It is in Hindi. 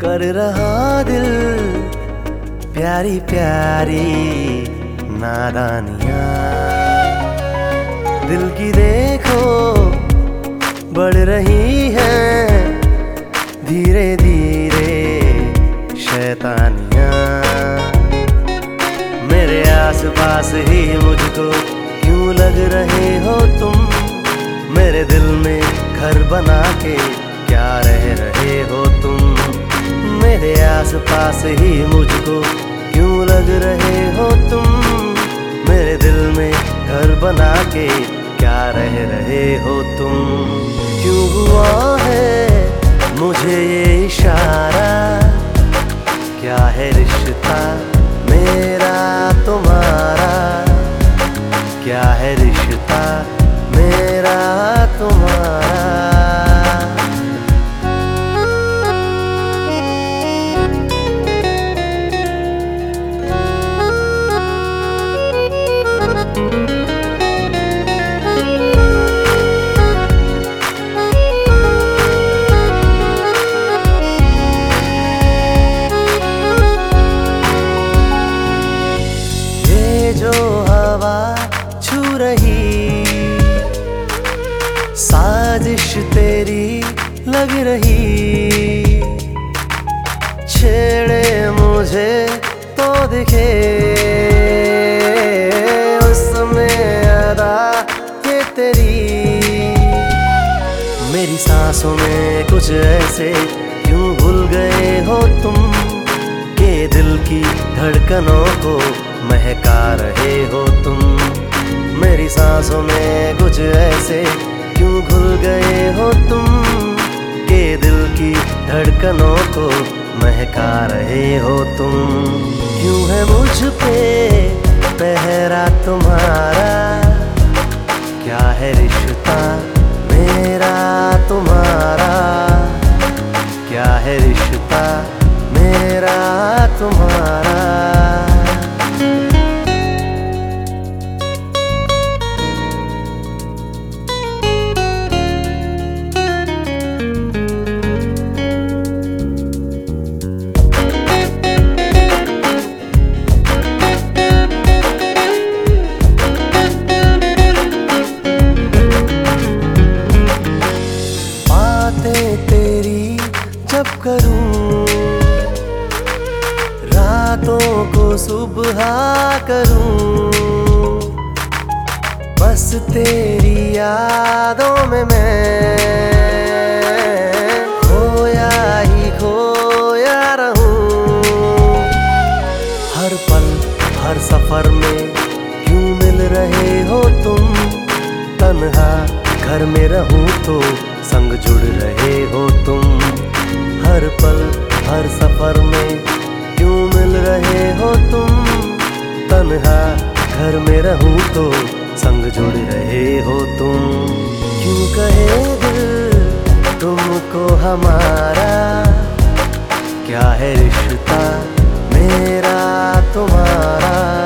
कर रहा दिल प्यारी प्यारी नादानियां। दिल की देखो बढ़ रही है धीरे धीरे शैतानियां। मेरे आसपास ही मुझको क्यों लग रहे हो तुम, मेरे दिल में घर बना के क्या रह रहे हो तुम। मेरे आसपास ही मुझको क्यों लग रहे हो तुम, मेरे दिल में घर बना के क्या रह रहे हो तुम। क्यों हुआ है मुझे ये इशारा, क्या है रिश्ता मेरा तुम्हारा, क्या है रिश्ता मेरा तुम्हारा। जो हवा छू रही साजिश तेरी लग रही, छेड़े मुझे तो दिखे उसमें अदा ये तेरी। मेरी सांसों में कुछ ऐसे क्यों भूल गए हो तुम, के दिल की धड़कनों को महका रहे हो तुम। मेरी सांसों में कुछ ऐसे क्यों घुल गए हो तुम, के दिल की धड़कनों को महका रहे हो तुम। क्यों है मुझ पे पहरा तुम्हारा, क्या है रिश्ता मेरा तुम्हारा, क्या है रिश्ता मेरा तुम्हारा। तेरी जब करूं रातों को सुबह करूं, बस तेरी यादों में मैं खोया ही खोया रहूं। हर पल हर सफर में क्यों मिल रहे हो तुम, तन्हा घर में रहूं तो संग जुड़ रहे हो तुम। हर पल हर सफर में क्यों मिल रहे हो तुम, तन्हा घर में रहूं तो संग जुड़ रहे हो तुम। क्यों कहे दिल तुमको हमारा, क्या है रिश्ता मेरा तुम्हारा।